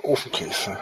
Ofenkäse.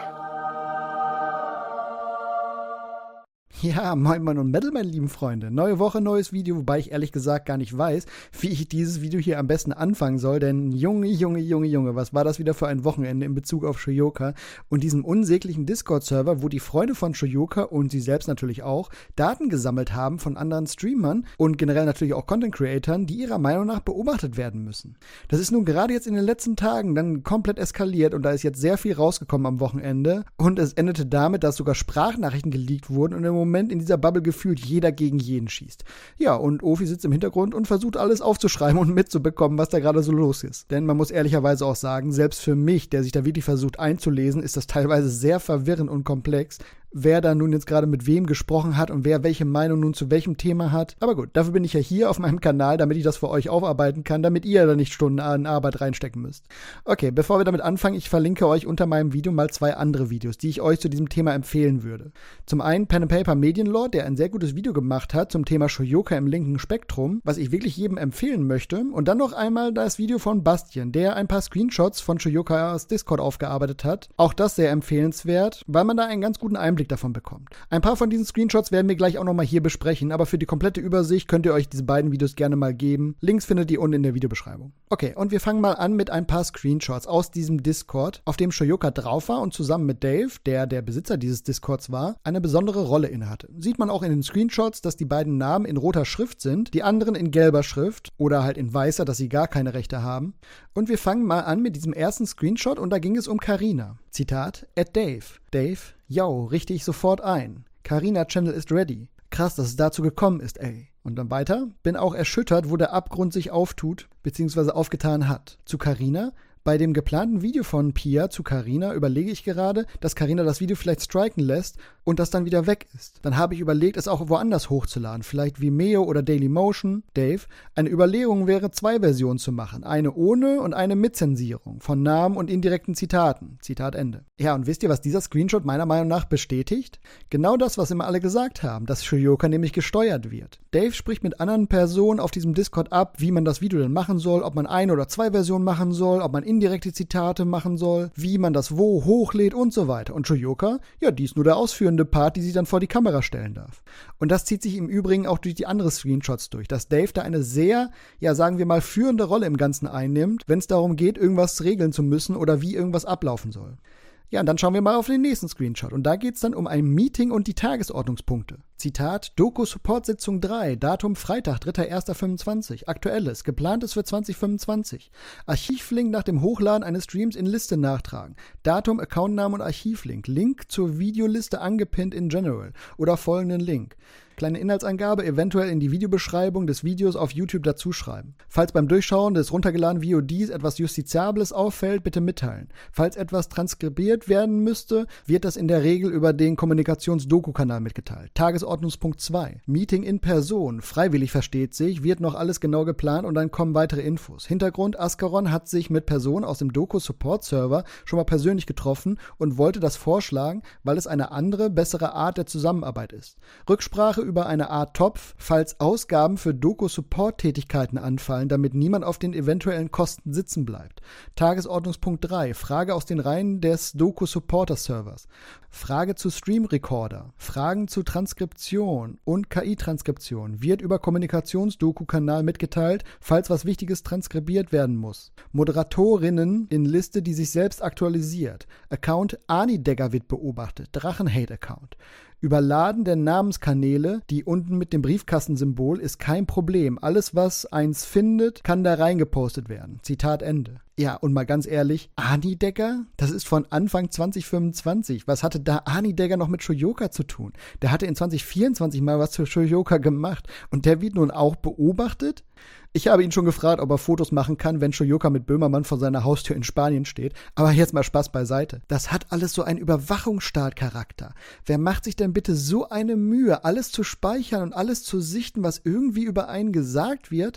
Ja, moin und Metal, meine lieben Freunde. Neue Woche, neues Video, wobei ich ehrlich gesagt gar nicht weiß, wie ich dieses Video hier am besten anfangen soll, denn Junge, was war das wieder für ein Wochenende in Bezug auf Shoyoka und diesem unsäglichen Discord-Server, wo die Freunde von Shoyoka und sie selbst natürlich auch Daten gesammelt haben von anderen Streamern und generell natürlich auch Content-Creatern, die ihrer Meinung nach beobachtet werden müssen. Das ist nun gerade jetzt in den letzten Tagen dann komplett eskaliert und da ist jetzt sehr viel rausgekommen am Wochenende und es endete damit, dass sogar Sprachnachrichten geleakt wurden und im Moment in dieser Bubble gefühlt jeder gegen jeden schießt. Ja, und Ofi sitzt im Hintergrund und versucht alles aufzuschreiben und mitzubekommen, was da gerade so los ist. Denn man muss ehrlicherweise auch sagen, selbst für mich, der sich da wirklich versucht einzulesen, ist das teilweise sehr verwirrend und komplex, wer da nun jetzt gerade mit wem gesprochen hat und wer welche Meinung nun zu welchem Thema hat. Aber gut, dafür bin ich ja hier auf meinem Kanal, damit ich das für euch aufarbeiten kann, damit ihr da nicht Stunden an Arbeit reinstecken müsst. Okay, bevor wir damit anfangen, ich verlinke euch unter meinem Video mal 2 andere Videos, die ich euch zu diesem Thema empfehlen würde. Zum einen Pen & Paper Medienlord, der ein sehr gutes Video gemacht hat zum Thema Shoyoka im linken Spektrum, was ich wirklich jedem empfehlen möchte. Und dann noch einmal das Video von Bastian, der ein paar Screenshots von Shoyokas Discord aufgearbeitet hat. Auch das sehr empfehlenswert, weil man da einen ganz guten Einblick davon bekommt. Ein paar von diesen Screenshots werden wir gleich auch nochmal hier besprechen, aber für die komplette Übersicht könnt ihr euch diese beiden Videos gerne mal geben. Links findet ihr unten in der Videobeschreibung. Okay, und wir fangen mal an mit ein paar Screenshots aus diesem Discord, auf dem Shoyoka drauf war und zusammen mit Dave, der Besitzer dieses Discords war, eine besondere Rolle innehatte. Sieht man auch in den Screenshots, dass die beiden Namen in roter Schrift sind, die anderen in gelber Schrift oder halt in weißer, dass sie gar keine Rechte haben. Und wir fangen mal an mit diesem ersten Screenshot und da ging es um Carina. Zitat, @Dave. Dave, yo, richte ich sofort ein. Carina Channel ist ready. Krass, dass es dazu gekommen ist, ey. Und dann weiter. Bin auch erschüttert, wo der Abgrund sich auftut, bzw. aufgetan hat. Zu Carina. Bei dem geplanten Video von Pia zu Carina überlege ich gerade, dass Carina das Video vielleicht striken lässt und das dann wieder weg ist. Dann habe ich überlegt, es auch woanders hochzuladen, vielleicht Vimeo oder Dailymotion. Dave, eine Überlegung wäre, 2 Versionen zu machen, eine ohne und eine mit Zensierung von Namen und indirekten Zitaten. Zitat Ende. Ja, und wisst ihr, was dieser Screenshot meiner Meinung nach bestätigt? Genau das, was immer alle gesagt haben, dass Shoyoka nämlich gesteuert wird. Dave spricht mit anderen Personen auf diesem Discord ab, wie man das Video denn machen soll, ob man 1 oder 2 Versionen machen soll, ob man indirekte Zitate machen soll, wie man das wo hochlädt und so weiter. Und Shoyoka, ja, die ist nur der ausführende Part, die sich dann vor die Kamera stellen darf. Und das zieht sich im Übrigen auch durch die anderen Screenshots durch, dass Dave da eine sehr, ja, sagen wir mal, führende Rolle im Ganzen einnimmt, wenn es darum geht, irgendwas regeln zu müssen oder wie irgendwas ablaufen soll. Ja, und dann schauen wir mal auf den nächsten Screenshot. Und da geht es dann um ein Meeting und die Tagesordnungspunkte. Zitat, Doku-Support-Sitzung 3, Datum Freitag, 3.1.25, Aktuelles, geplantes für 2025. Archivlink nach dem Hochladen eines Streams in Liste nachtragen. Datum, Accountname und Archivlink. Link zur Videoliste angepinnt in General oder folgenden Link. Kleine Inhaltsangabe, eventuell in die Videobeschreibung des Videos auf YouTube dazuschreiben. Falls beim Durchschauen des runtergeladenen VODs etwas Justiziables auffällt, bitte mitteilen. Falls etwas transkribiert werden müsste, wird das in der Regel über den Kommunikations-Doku-Kanal mitgeteilt. Tagesordnungspunkt 2. Meeting in Person. Freiwillig versteht sich, wird noch alles genau geplant und dann kommen weitere Infos. Hintergrund, Ascaron hat sich mit Personen aus dem Doku-Support-Server schon mal persönlich getroffen und wollte das vorschlagen, weil es eine andere, bessere Art der Zusammenarbeit ist. Rücksprache über eine Art Topf, falls Ausgaben für Doku-Support-Tätigkeiten anfallen, damit niemand auf den eventuellen Kosten sitzen bleibt. Tagesordnungspunkt 3. Frage aus den Reihen des Doku-Supporter-Servers. Frage zu Stream-Recorder. Fragen zu Transkription und KI-Transkription wird über Kommunikations-Doku-Kanal mitgeteilt, falls was Wichtiges transkribiert werden muss. Moderatorinnen in Liste, die sich selbst aktualisiert. Account Anidegger wird beobachtet. Drachenhate-Account. Überladen der Namenskanäle, die unten mit dem Briefkastensymbol, ist kein Problem. Alles, was eins findet, kann da reingepostet werden. Zitat Ende. Ja, und mal ganz ehrlich, Anidegger? Das ist von Anfang 2025. Was hatte da Anidegger noch mit Shoyoka zu tun? Der hatte in 2024 mal was für Shoyoka gemacht. Und der wird nun auch beobachtet? Ich habe ihn schon gefragt, ob er Fotos machen kann, wenn Shoyoka mit Böhmermann vor seiner Haustür in Spanien steht. Aber jetzt mal Spaß beiseite. Das hat alles so einen Überwachungsstaat-Charakter. Wer macht sich denn bitte so eine Mühe, alles zu speichern und alles zu sichten, was irgendwie über einen gesagt wird,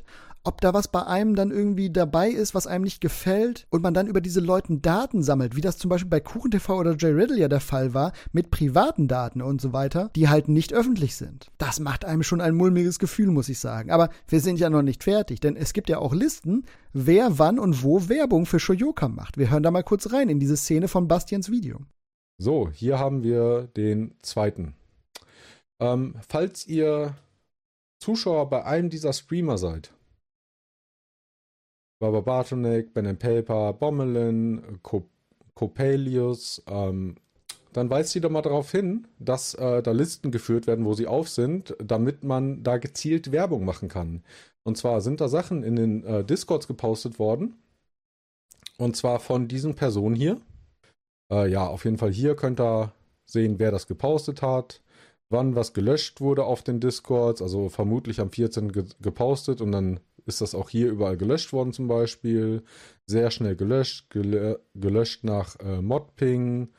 ob da was bei einem dann irgendwie dabei ist, was einem nicht gefällt und man dann über diese Leute Daten sammelt, wie das zum Beispiel bei KuchenTV oder Jay Riddle ja der Fall war, mit privaten Daten und so weiter, die halt nicht öffentlich sind. Das macht einem schon ein mulmiges Gefühl, muss ich sagen. Aber wir sind ja noch nicht fertig, denn es gibt ja auch Listen, wer wann und wo Werbung für Shoyoka macht. Wir hören da mal kurz rein in diese Szene von Bastians Video. So, hier haben wir den zweiten. Falls ihr Zuschauer bei einem dieser Streamer seid, Baba Bartonek, Ben Paper, Bommelin, Copelius, dann weist sie doch mal darauf hin, dass da Listen geführt werden, wo sie auf sind, damit man da gezielt Werbung machen kann. Und zwar sind da Sachen in den Discords gepostet worden. Und zwar von diesen Personen hier. Ja, auf jeden Fall hier könnt ihr sehen, wer das gepostet hat, wann was gelöscht wurde auf den Discords, also vermutlich am 14. gepostet und dann ist das auch hier überall gelöscht worden zum Beispiel. Sehr schnell gelöscht, gelöscht nach Modping,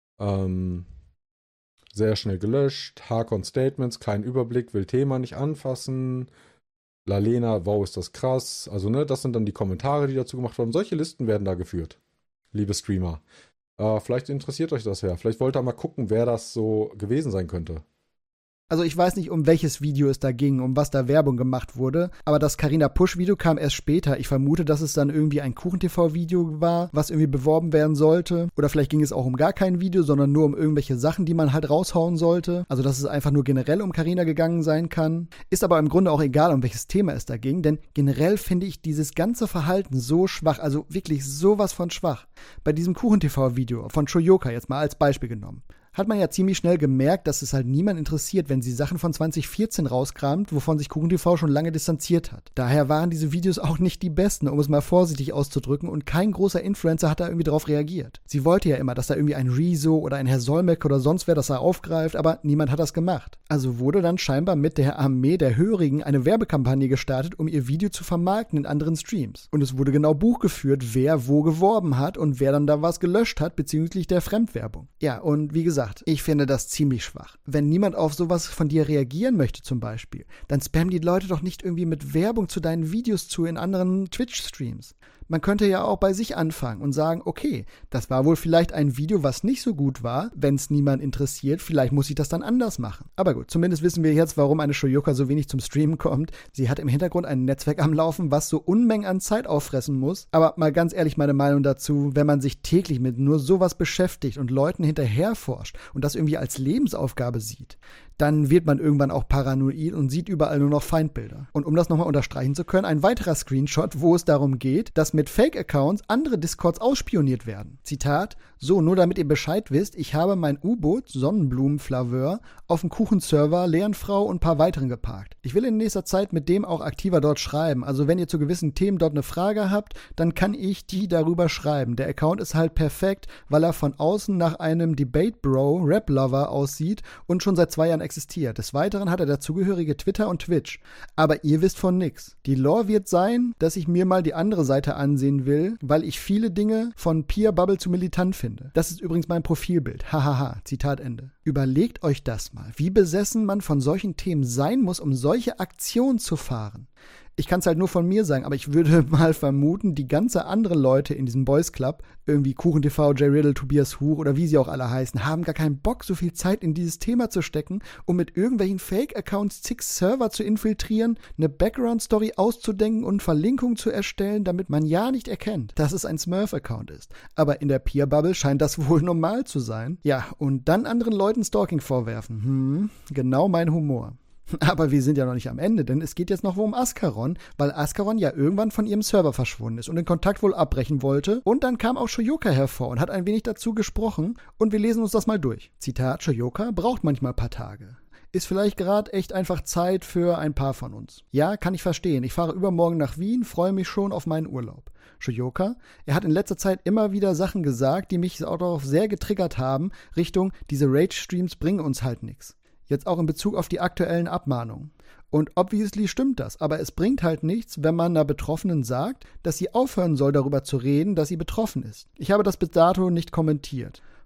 sehr schnell gelöscht, Hakon Statements, kein Überblick, will Thema nicht anfassen, Lalena, wow, ist das krass. Also ne, das sind dann die Kommentare, die dazu gemacht wurden. Solche Listen werden da geführt, liebe Streamer. Vielleicht interessiert euch das ja. Vielleicht wollt ihr mal gucken, wer das so gewesen sein könnte. Also ich weiß nicht, um welches Video es da ging, um was da Werbung gemacht wurde, aber das Carina Pusch-Video kam erst später. Ich vermute, dass es dann irgendwie ein KuchenTV-Video war, was irgendwie beworben werden sollte. Oder vielleicht ging es auch um gar kein Video, sondern nur um irgendwelche Sachen, die man halt raushauen sollte. Also dass es einfach nur generell um Carina gegangen sein kann. Ist aber im Grunde auch egal, um welches Thema es da ging, denn generell finde ich dieses ganze Verhalten so schwach, also wirklich sowas von schwach. Bei diesem KuchenTV-Video von Shoyoka jetzt mal als Beispiel genommen. Hat man ja ziemlich schnell gemerkt, dass es halt niemand interessiert, wenn sie Sachen von 2014 rauskramt, wovon sich KuchenTV schon lange distanziert hat. Daher waren diese Videos auch nicht die besten, um es mal vorsichtig auszudrücken, und kein großer Influencer hat da irgendwie drauf reagiert. Sie wollte ja immer, dass da irgendwie ein Rezo oder ein Herr Solmecke oder sonst wer das da aufgreift, aber niemand hat das gemacht. Also wurde dann scheinbar mit der Armee der Hörigen eine Werbekampagne gestartet, um ihr Video zu vermarkten in anderen Streams. Und es wurde genau Buch geführt, wer wo geworben hat und wer dann da was gelöscht hat bezüglich der Fremdwerbung. Ja, und wie gesagt, ich finde das ziemlich schwach. Wenn niemand auf sowas von dir reagieren möchte zum Beispiel, dann spammen die Leute doch nicht irgendwie mit Werbung zu deinen Videos zu in anderen Twitch-Streams. Man könnte ja auch bei sich anfangen und sagen, okay, das war wohl vielleicht ein Video, was nicht so gut war, wenn es niemand interessiert, vielleicht muss ich das dann anders machen. Aber gut, zumindest wissen wir jetzt, warum eine Shoyoka so wenig zum Streamen kommt. Sie hat im Hintergrund ein Netzwerk am Laufen, was so Unmengen an Zeit auffressen muss. Aber mal ganz ehrlich meine Meinung dazu, wenn man sich täglich mit nur sowas beschäftigt und Leuten hinterherforscht und das irgendwie als Lebensaufgabe sieht, dann wird man irgendwann auch paranoid und sieht überall nur noch Feindbilder. Und um das nochmal unterstreichen zu können, ein weiterer Screenshot, wo es darum geht, dass mit Fake-Accounts andere Discords ausspioniert werden. Zitat: So, nur damit ihr Bescheid wisst, ich habe mein U-Boot Sonnenblumenflaveur auf dem Kuchenserver Leonfrau und ein paar weiteren geparkt. Ich will in nächster Zeit mit dem auch aktiver dort schreiben. Also wenn ihr zu gewissen Themen dort eine Frage habt, dann kann ich die darüber schreiben. Der Account ist halt perfekt, weil er von außen nach einem Debate-Bro, Rap-Lover aussieht und schon seit 2 Jahren existiert. Des Weiteren hat er dazugehörige Twitter und Twitch. Aber ihr wisst von nix. Die Lore wird sein, dass ich mir mal die andere Seite ansehen will, weil ich viele Dinge von Peer Bubble zu militant finde. Das ist übrigens mein Profilbild. Hahaha. Zitat Ende. Überlegt euch das mal, wie besessen man von solchen Themen sein muss, um solche Aktionen zu fahren. Ich kann es halt nur von mir sagen, aber ich würde mal vermuten, die ganze andere Leute in diesem Boys Club, irgendwie KuchenTV, Jay Riddle, Tobias Huch oder wie sie auch alle heißen, haben gar keinen Bock, so viel Zeit in dieses Thema zu stecken, um mit irgendwelchen Fake-Accounts zig Server zu infiltrieren, eine Background-Story auszudenken und Verlinkungen zu erstellen, damit man ja nicht erkennt, dass es ein Smurf-Account ist. Aber in der Peer-Bubble scheint das wohl normal zu sein. Ja, und dann anderen Leuten Stalking vorwerfen. Genau mein Humor. Aber wir sind ja noch nicht am Ende, denn es geht jetzt noch um Ascaron, weil Ascaron ja irgendwann von ihrem Server verschwunden ist und den Kontakt wohl abbrechen wollte. Und dann kam auch Shoyoka hervor und hat ein wenig dazu gesprochen und wir lesen uns das mal durch. Zitat: Shoyoka braucht manchmal ein paar Tage. Ist vielleicht gerade echt einfach Zeit für ein paar von uns. Ja, kann ich verstehen. Ich fahre übermorgen nach Wien, freue mich schon auf meinen Urlaub. Shoyoka, er hat in letzter Zeit immer wieder Sachen gesagt, die mich auch darauf sehr getriggert haben, Richtung, diese Rage-Streams bringen uns halt nichts. Jetzt auch in Bezug auf die aktuellen Abmahnungen. Und obviously stimmt das, aber es bringt halt nichts, wenn man einer Betroffenen sagt, dass sie aufhören soll, darüber zu reden, dass sie betroffen ist. Ich habe das bis dato nicht kommentiert.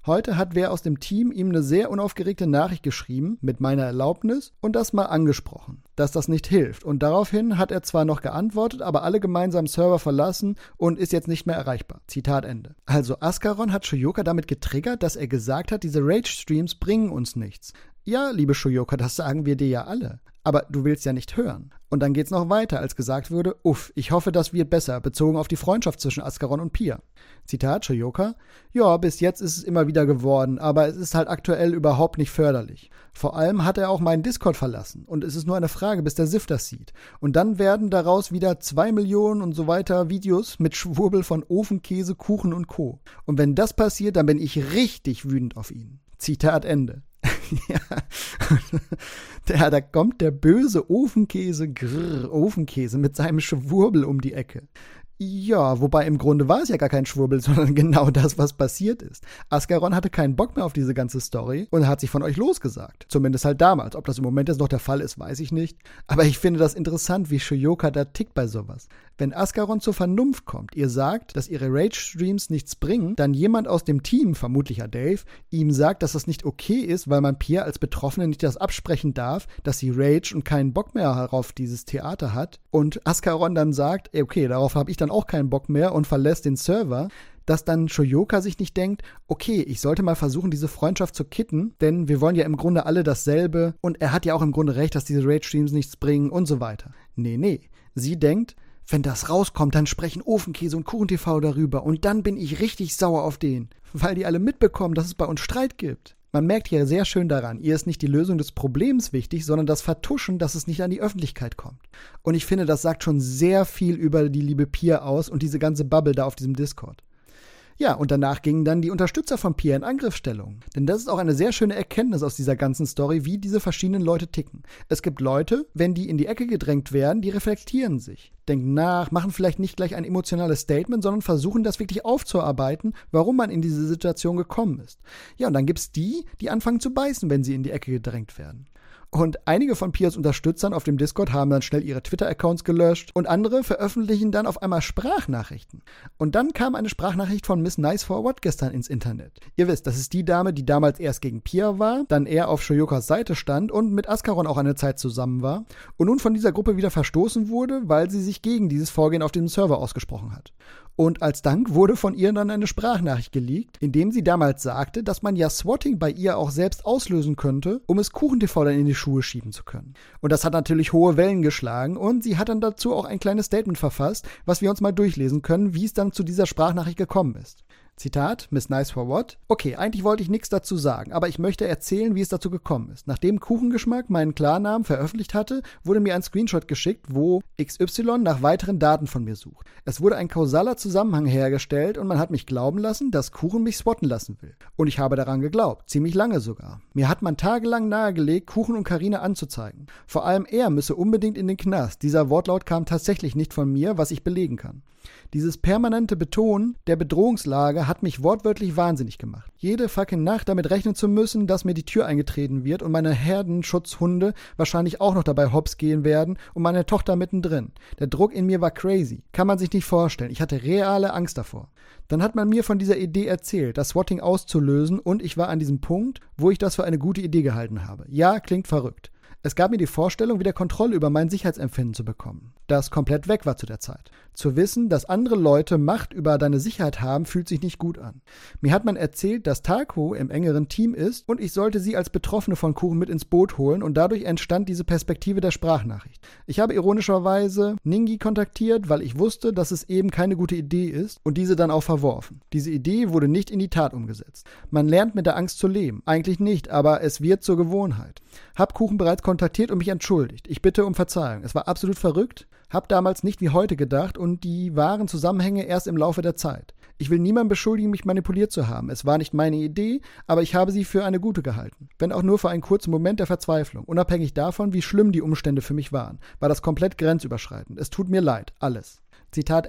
Heute hat wer aus dem Team ihm eine sehr unaufgeregte Nachricht geschrieben, mit meiner Erlaubnis, und das mal angesprochen, dass das nicht hilft. Und daraufhin hat er zwar noch geantwortet, aber alle gemeinsam Server verlassen und ist jetzt nicht mehr erreichbar. Zitat Ende. Also Ascaron hat Shoyoka damit getriggert, dass er gesagt hat, diese Rage-Streams bringen uns nichts. Ja, liebe Shoyoka, das sagen wir dir ja alle. Aber du willst ja nicht hören. Und dann geht's noch weiter, als gesagt wurde, ich hoffe, das wird besser, bezogen auf die Freundschaft zwischen Ascaron und Pia. Zitat Shoyoka: Ja, bis jetzt ist es immer wieder geworden, aber es ist halt aktuell überhaupt nicht förderlich. Vor allem hat er auch meinen Discord verlassen und es ist nur eine Frage, bis der Sif das sieht. Und dann werden daraus wieder 2 Millionen und so weiter Videos mit Schwurbel von Ofenkäse, Kuchen und Co. Und wenn das passiert, dann bin ich richtig wütend auf ihn. Zitat Ende. Ja, da kommt der böse Ofenkäse mit seinem Schwurbel um die Ecke. Ja, wobei im Grunde war es ja gar kein Schwurbel, sondern genau das, was passiert ist. Ascaron hatte keinen Bock mehr auf diese ganze Story und hat sich von euch losgesagt. Zumindest halt damals. Ob das im Moment jetzt noch der Fall ist, weiß ich nicht. Aber ich finde das interessant, wie Shoyoka da tickt bei sowas. Wenn Ascaron zur Vernunft kommt, ihr sagt, dass ihre Rage-Streams nichts bringen, dann jemand aus dem Team, vermutlich ja Dave, ihm sagt, dass das nicht okay ist, weil man Pia als Betroffene nicht das absprechen darf, dass sie Rage und keinen Bock mehr auf dieses Theater hat, und Ascaron dann sagt, okay, darauf habe ich dann auch keinen Bock mehr und verlässt den Server, dass dann Shoyoka sich nicht denkt, okay, ich sollte mal versuchen, diese Freundschaft zu kitten, denn wir wollen ja im Grunde alle dasselbe und er hat ja auch im Grunde recht, dass diese Rage-Streams nichts bringen und so weiter. Nee. Sie denkt, wenn das rauskommt, dann sprechen Ofenkäse und KuchenTV darüber und dann bin ich richtig sauer auf den, weil die alle mitbekommen, dass es bei uns Streit gibt. Man merkt hier sehr schön daran, ihr ist nicht die Lösung des Problems wichtig, sondern das Vertuschen, dass es nicht an die Öffentlichkeit kommt. Und ich finde, das sagt schon sehr viel über die liebe Pia aus und diese ganze Bubble da auf diesem Discord. Ja, und danach gingen dann die Unterstützer von Pia in Angriffsstellung. Denn das ist auch eine sehr schöne Erkenntnis aus dieser ganzen Story, wie diese verschiedenen Leute ticken. Es gibt Leute, wenn die in die Ecke gedrängt werden, die reflektieren sich, denken nach, machen vielleicht nicht gleich ein emotionales Statement, sondern versuchen das wirklich aufzuarbeiten, warum man in diese Situation gekommen ist. Ja, und dann gibt's die anfangen zu beißen, wenn sie in die Ecke gedrängt werden. Und einige von Pias Unterstützern auf dem Discord haben dann schnell ihre Twitter-Accounts gelöscht und andere veröffentlichen dann auf einmal Sprachnachrichten. Und dann kam eine Sprachnachricht von Miss Nice for What gestern ins Internet. Ihr wisst, das ist die Dame, die damals erst gegen Pia war, dann eher auf Shoyokas Seite stand und mit Ascaron auch eine Zeit zusammen war und nun von dieser Gruppe wieder verstoßen wurde, weil sie sich gegen dieses Vorgehen auf dem Server ausgesprochen hat. Und als Dank wurde von ihr dann eine Sprachnachricht geleakt, in dem sie damals sagte, dass man ja Swatting bei ihr auch selbst auslösen könnte, um es KuchenTV dann in die Schuhe schieben zu können. Und das hat natürlich hohe Wellen geschlagen und sie hat dann dazu auch ein kleines Statement verfasst, was wir uns mal durchlesen können, wie es dann zu dieser Sprachnachricht gekommen ist. Zitat, Miss Nice for What? Okay, eigentlich wollte ich nichts dazu sagen, aber ich möchte erzählen, wie es dazu gekommen ist. Nachdem Kuchengeschmack meinen Klarnamen veröffentlicht hatte, wurde mir ein Screenshot geschickt, wo XY nach weiteren Daten von mir sucht. Es wurde ein kausaler Zusammenhang hergestellt und man hat mich glauben lassen, dass Kuchen mich swatten lassen will. Und ich habe daran geglaubt, ziemlich lange sogar. Mir hat man tagelang nahegelegt, Kuchen und Carina anzuzeigen. Vor allem er müsse unbedingt in den Knast. Dieser Wortlaut kam tatsächlich nicht von mir, was ich belegen kann. Dieses permanente Betonen der Bedrohungslage hat mich wortwörtlich wahnsinnig gemacht. Jede fucking Nacht damit rechnen zu müssen, dass mir die Tür eingetreten wird und meine Herdenschutzhunde wahrscheinlich auch noch dabei hops gehen werden und meine Tochter mittendrin. Der Druck in mir war crazy. Kann man sich nicht vorstellen. Ich hatte reale Angst davor. Dann hat man mir von dieser Idee erzählt, das Swatting auszulösen und ich war an diesem Punkt, wo ich das für eine gute Idee gehalten habe. Ja, klingt verrückt. Es gab mir die Vorstellung, wieder Kontrolle über mein Sicherheitsempfinden zu bekommen, das komplett weg war zu der Zeit. Zu wissen, dass andere Leute Macht über deine Sicherheit haben, fühlt sich nicht gut an. Mir hat man erzählt, dass Taku im engeren Team ist und ich sollte sie als Betroffene von Kuchen mit ins Boot holen und dadurch entstand diese Perspektive der Sprachnachricht. Ich habe ironischerweise Ningi kontaktiert, weil ich wusste, dass es eben keine gute Idee ist und diese dann auch verworfen. Diese Idee wurde nicht in die Tat umgesetzt. Man lernt mit der Angst zu leben. Eigentlich nicht, aber es wird zur Gewohnheit. Hab Kuchen bereits kontaktiert und mich entschuldigt. Ich bitte um Verzeihung. Es war absolut verrückt. Hab damals nicht wie heute gedacht und die wahren Zusammenhänge erst im Laufe der Zeit. Ich will niemanden beschuldigen, mich manipuliert zu haben. Es war nicht meine Idee, aber ich habe sie für eine gute gehalten. Wenn auch nur für einen kurzen Moment der Verzweiflung. Unabhängig davon, wie schlimm die Umstände für mich waren, war das komplett grenzüberschreitend. Es tut mir leid. Alles. Zitat Ende.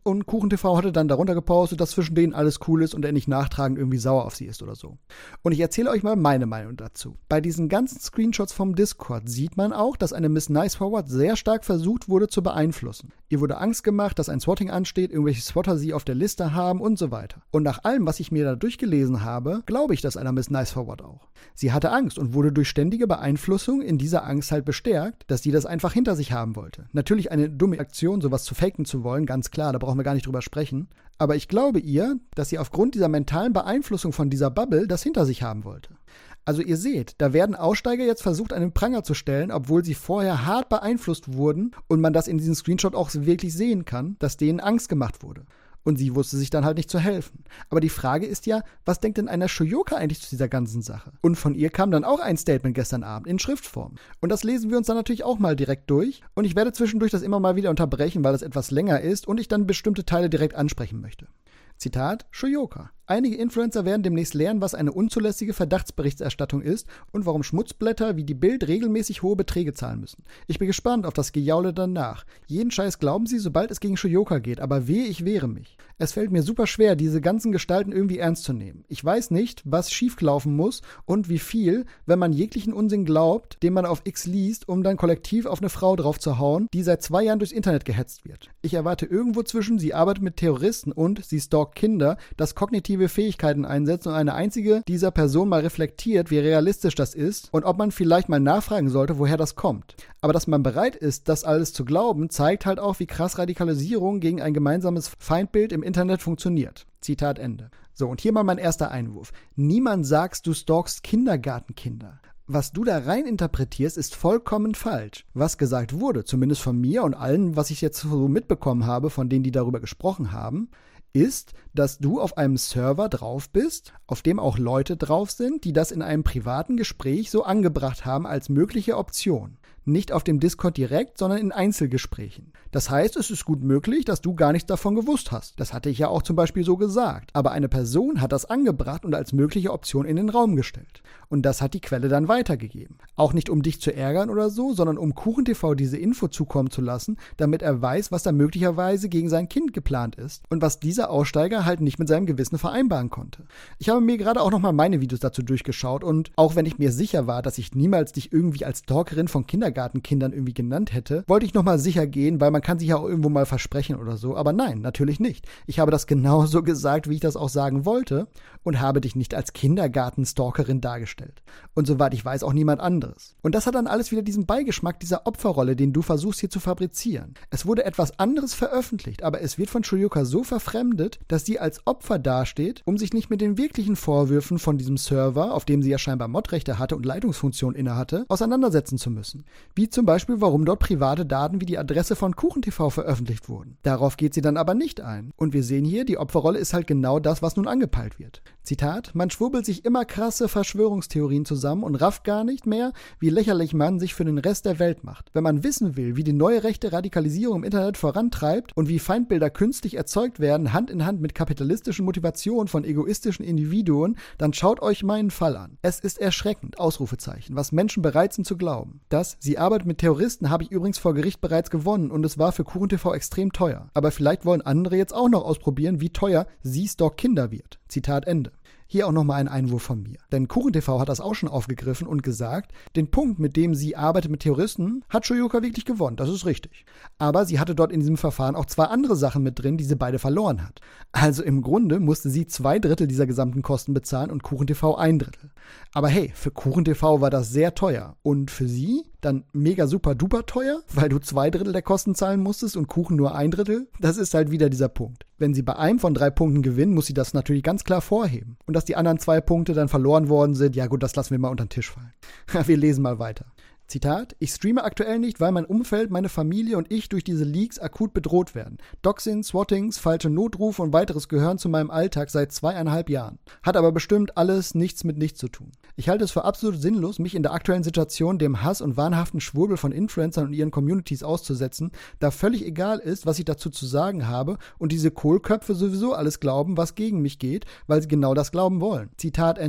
und KuchenTV hatte dann darunter gepostet, dass zwischen denen alles cool ist und er nicht nachtragend irgendwie sauer auf sie ist oder so. Und ich erzähle euch mal meine Meinung dazu. Bei diesen ganzen Screenshots vom Discord sieht man auch, dass eine Miss Nice Forward sehr stark versucht wurde zu beeinflussen. Ihr wurde Angst gemacht, dass ein Swatting ansteht, irgendwelche Swatter sie auf der Liste haben und so weiter. Und nach allem, was ich mir da durchgelesen habe, glaube ich das einer Miss Nice Forward auch. Sie hatte Angst und wurde durch ständige Beeinflussung in dieser Angst halt bestärkt, dass sie das einfach hinter sich haben wollte. Natürlich eine dumme Aktion, sowas zu faken zu wollen, ganz klar, da brauchen wir gar nicht drüber sprechen. Aber ich glaube ihr, dass sie aufgrund dieser mentalen Beeinflussung von dieser Bubble das hinter sich haben wollte. Also ihr seht, da werden Aussteiger jetzt versucht, einen Pranger zu stellen, obwohl sie vorher hart beeinflusst wurden und man das in diesem Screenshot auch wirklich sehen kann, dass denen Angst gemacht wurde. Und sie wusste sich dann halt nicht zu helfen. Aber die Frage ist ja, was denkt denn einer Shoyoka eigentlich zu dieser ganzen Sache? Und von ihr kam dann auch ein Statement gestern Abend in Schriftform. Und das lesen wir uns dann natürlich auch mal direkt durch. Und ich werde zwischendurch das immer mal wieder unterbrechen, weil das etwas länger ist und ich dann bestimmte Teile direkt ansprechen möchte. Zitat Shoyoka. Einige Influencer werden demnächst lernen, was eine unzulässige Verdachtsberichterstattung ist und warum Schmutzblätter wie die Bild regelmäßig hohe Beträge zahlen müssen. Ich bin gespannt auf das Gejaule danach. Jeden Scheiß glauben sie, sobald es gegen Shoyoka geht, aber wehe, ich wehre mich. Es fällt mir super schwer, diese ganzen Gestalten irgendwie ernst zu nehmen. Ich weiß nicht, was schieflaufen muss und wie viel, wenn man jeglichen Unsinn glaubt, den man auf X liest, um dann kollektiv auf eine Frau drauf zu hauen, die seit 2 Jahren durchs Internet gehetzt wird. Ich erwarte irgendwo zwischen, sie arbeitet mit Terroristen und sie stalkt Kinder, das kognitive Fähigkeiten einsetzt und eine einzige dieser Personen mal reflektiert, wie realistisch das ist und ob man vielleicht mal nachfragen sollte, woher das kommt. Aber dass man bereit ist, das alles zu glauben, zeigt halt auch, wie krass Radikalisierung gegen ein gemeinsames Feindbild im Internet funktioniert. Zitat Ende. So, und hier mal mein erster Einwurf. Niemand sagt, du stalkst Kindergartenkinder. Was du da rein interpretierst, ist vollkommen falsch. Was gesagt wurde, zumindest von mir und allen, was ich jetzt so mitbekommen habe, von denen, die darüber gesprochen haben, ist, dass du auf einem Server drauf bist, auf dem auch Leute drauf sind, die das in einem privaten Gespräch so angebracht haben als mögliche Option. Nicht auf dem Discord direkt, sondern in Einzelgesprächen. Das heißt, es ist gut möglich, dass du gar nichts davon gewusst hast. Das hatte ich ja auch zum Beispiel so gesagt. Aber eine Person hat das angebracht und als mögliche Option in den Raum gestellt. Und das hat die Quelle dann weitergegeben. Auch nicht um dich zu ärgern oder so, sondern um KuchenTV diese Info zukommen zu lassen, damit er weiß, was da möglicherweise gegen sein Kind geplant ist und was dieser Aussteiger halt nicht mit seinem Gewissen vereinbaren konnte. Ich habe mir gerade auch nochmal meine Videos dazu durchgeschaut und auch wenn ich mir sicher war, dass ich niemals dich irgendwie als Stalkerin von Kindergartenkindern irgendwie genannt hätte, wollte ich nochmal sicher gehen, weil man kann sich ja auch irgendwo mal versprechen oder so, aber nein, natürlich nicht. Ich habe das genauso gesagt, wie ich das auch sagen wollte und habe dich nicht als Kindergartenstalkerin dargestellt. Und soweit ich weiß, auch niemand anderes. Und das hat dann alles wieder diesen Beigeschmack dieser Opferrolle, den du versuchst hier zu fabrizieren. Es wurde etwas anderes veröffentlicht, aber es wird von Shoyoka so verfremdet, dass sie als Opfer dasteht, um sich nicht mit den wirklichen Vorwürfen von diesem Server, auf dem sie ja scheinbar Modrechte hatte und Leitungsfunktion innehatte, auseinandersetzen zu müssen. Wie zum Beispiel, warum dort private Daten wie die Adresse von KuchenTV veröffentlicht wurden. Darauf geht sie dann aber nicht ein. Und wir sehen hier, die Opferrolle ist halt genau das, was nun angepeilt wird. Zitat, man schwurbelt sich immer krasse Verschwörungstheorien zusammen und rafft gar nicht mehr, wie lächerlich man sich für den Rest der Welt macht. Wenn man wissen will, wie die neue rechte Radikalisierung im Internet vorantreibt und wie Feindbilder künstlich erzeugt werden, Hand in Hand mit kapitalistischen Motivationen von egoistischen Individuen, dann schaut euch meinen Fall an. Es ist erschreckend, Ausrufezeichen, was Menschen bereit sind zu glauben. Das, sie arbeitet mit Terroristen, habe ich übrigens vor Gericht bereits gewonnen und es war für KuchenTV extrem teuer. Aber vielleicht wollen andere jetzt auch noch ausprobieren, wie teuer sie stalkt Kinder wird. Zitat Ende. Hier auch nochmal ein Einwurf von mir. Denn KuchenTV hat das auch schon aufgegriffen und gesagt, den Punkt, mit dem sie arbeitet mit Terroristen, hat Shoyoka wirklich gewonnen. Das ist richtig. Aber sie hatte dort in diesem Verfahren auch 2 andere Sachen mit drin, die sie beide verloren hat. Also im Grunde musste sie 2/3 dieser gesamten Kosten bezahlen und KuchenTV 1/3. Aber hey, für KuchenTV war das sehr teuer. Und für sie dann mega super duper teuer, weil du 2/3 der Kosten zahlen musstest und Kuchen nur 1/3. Das ist halt wieder dieser Punkt. Wenn sie bei einem von 3 Punkten gewinnt, muss sie das natürlich ganz klar vorheben. Und dass die anderen 2 Punkte dann verloren worden sind, ja gut, das lassen wir mal unter den Tisch fallen. Wir lesen mal weiter. Zitat, ich streame aktuell nicht, weil mein Umfeld, meine Familie und ich durch diese Leaks akut bedroht werden. Doxing, Swattings, falsche Notrufe und weiteres gehören zu meinem Alltag seit 2,5 Jahren. Hat aber bestimmt alles nichts mit nichts zu tun. Ich halte es für absolut sinnlos, mich in der aktuellen Situation dem Hass und wahnhaften Schwurbel von Influencern und ihren Communities auszusetzen, da völlig egal ist, was ich dazu zu sagen habe und diese Kohlköpfe sowieso alles glauben, was gegen mich geht, weil sie genau das glauben wollen. Zitat Ende.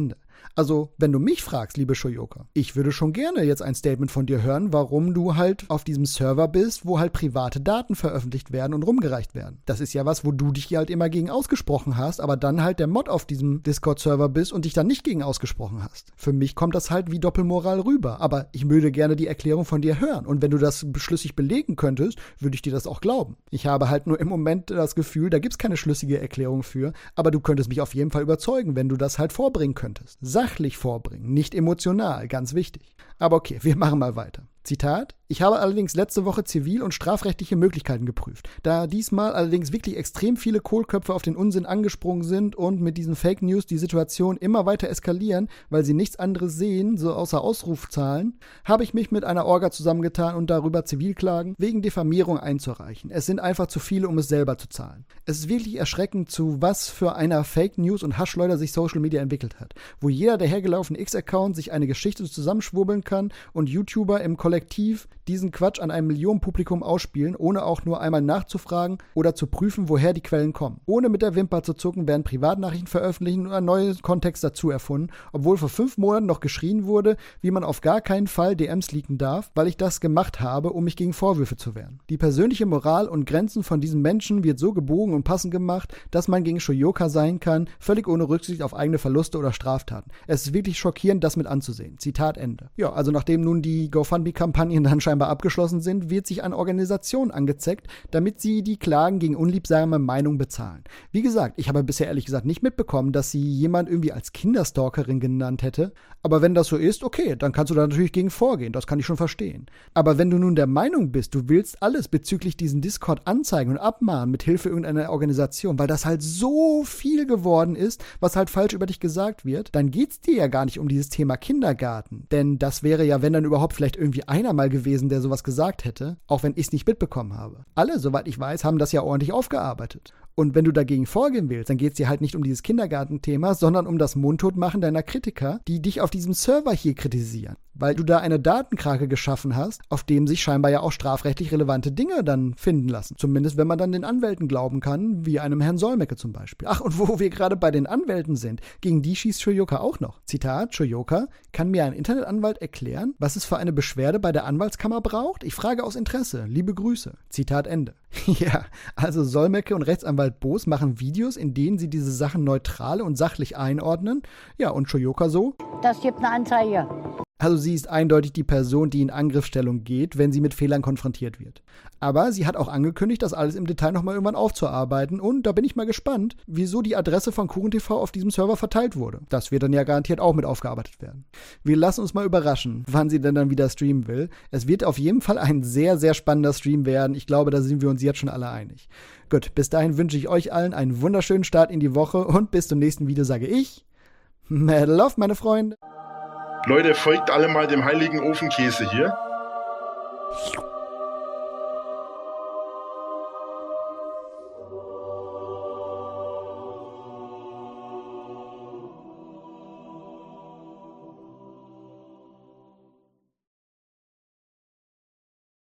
Also, wenn du mich fragst, liebe Shoyoka, ich würde schon gerne jetzt ein Statement von dir hören, warum du halt auf diesem Server bist, wo halt private Daten veröffentlicht werden und rumgereicht werden. Das ist ja was, wo du dich halt immer gegen ausgesprochen hast, aber dann halt der Mod auf diesem Discord-Server bist und dich dann nicht gegen ausgesprochen hast. Für mich kommt das halt wie Doppelmoral rüber, aber ich würde gerne die Erklärung von dir hören und wenn du das schlüssig belegen könntest, würde ich dir das auch glauben. Ich habe halt nur im Moment das Gefühl, da gibt's keine schlüssige Erklärung für, aber du könntest mich auf jeden Fall überzeugen, wenn du das halt vorbringen könntest. Sachlich vorbringen, nicht emotional, ganz wichtig. Aber okay, wir machen mal weiter. Zitat: Ich habe allerdings letzte Woche zivil- und strafrechtliche Möglichkeiten geprüft. Da diesmal allerdings wirklich extrem viele Kohlköpfe auf den Unsinn angesprungen sind und mit diesen Fake News die Situation immer weiter eskalieren, weil sie nichts anderes sehen, so außer Ausrufzahlen, habe ich mich mit einer Orga zusammengetan und darüber Zivilklagen wegen Diffamierung einzureichen. Es sind einfach zu viele, um es selber zu zahlen. Es ist wirklich erschreckend, zu was für einer Fake News und Haschleuder sich Social Media entwickelt hat, wo jeder der hergelaufene X-Account sich eine Geschichte zusammenschwurbeln kann und YouTuber im Kollektiv diesen Quatsch an einem Millionenpublikum ausspielen, ohne auch nur einmal nachzufragen oder zu prüfen, woher die Quellen kommen. Ohne mit der Wimper zu zucken, werden Privatnachrichten veröffentlicht und ein neuer Kontext dazu erfunden, obwohl vor 5 Monaten noch geschrien wurde, wie man auf gar keinen Fall DMs leaken darf, weil ich das gemacht habe, um mich gegen Vorwürfe zu wehren. Die persönliche Moral und Grenzen von diesen Menschen wird so gebogen und passend gemacht, dass man gegen Shoyoka sein kann, völlig ohne Rücksicht auf eigene Verluste oder Straftaten. Es ist wirklich schockierend, das mit anzusehen. Zitat Ende. Ja, also nachdem nun die GoFundMe-Kampagnen dann scheinbar abgeschlossen sind, wird sich eine Organisation angezeigt, damit sie die Klagen gegen unliebsame Meinung bezahlen. Wie gesagt, ich habe bisher ehrlich gesagt nicht mitbekommen, dass sie jemand irgendwie als Kinderstalkerin genannt hätte. Aber wenn das so ist, okay, dann kannst du da natürlich gegen vorgehen. Das kann ich schon verstehen. Aber wenn du nun der Meinung bist, du willst alles bezüglich diesen Discord anzeigen und abmahnen mit Hilfe irgendeiner Organisation, weil das halt so viel geworden ist, was halt falsch über dich gesagt wird, dann geht's dir ja gar nicht um dieses Thema Kindergarten. Denn das wäre ja, wenn dann überhaupt vielleicht irgendwie einer mal gewesen, der sowas gesagt hätte, auch wenn ich es nicht mitbekommen habe. Alle, soweit ich weiß, haben das ja ordentlich aufgearbeitet. Und wenn du dagegen vorgehen willst, dann geht es dir halt nicht um dieses Kindergartenthema, sondern um das Mundtotmachen deiner Kritiker, die dich auf diesem Server hier kritisieren. Weil du da eine Datenkrake geschaffen hast, auf dem sich scheinbar ja auch strafrechtlich relevante Dinge dann finden lassen. Zumindest wenn man dann den Anwälten glauben kann, wie einem Herrn Solmecke zum Beispiel. Ach, und wo wir gerade bei den Anwälten sind, gegen die schießt Shoyoka auch noch. Zitat: Shoyoka, kann mir ein Internetanwalt erklären, was es für eine Beschwerde bei der Anwaltskammer braucht? Ich frage aus Interesse. Liebe Grüße. Zitat Ende. Ja, also Solmecke und Rechtsanwalt Boos machen Videos, in denen sie diese Sachen neutral und sachlich einordnen. Ja, und Shoyoka so: Das gibt eine Anzeige. Also sie ist eindeutig die Person, die in Angriffsstellung geht, wenn sie mit Fehlern konfrontiert wird. Aber sie hat auch angekündigt, das alles im Detail nochmal irgendwann aufzuarbeiten und da bin ich mal gespannt, wieso die Adresse von KuchenTV auf diesem Server verteilt wurde. Das wird dann ja garantiert auch mit aufgearbeitet werden. Wir lassen uns mal überraschen, wann sie denn dann wieder streamen will. Es wird auf jeden Fall ein sehr, sehr spannender Stream werden. Ich glaube, da sind wir uns jetzt schon alle einig. Gut, bis dahin wünsche ich euch allen einen wunderschönen Start in die Woche und bis zum nächsten Video sage ich, Mad Love, meine Freunde. Leute, folgt alle mal dem heiligen Ofenkäse hier.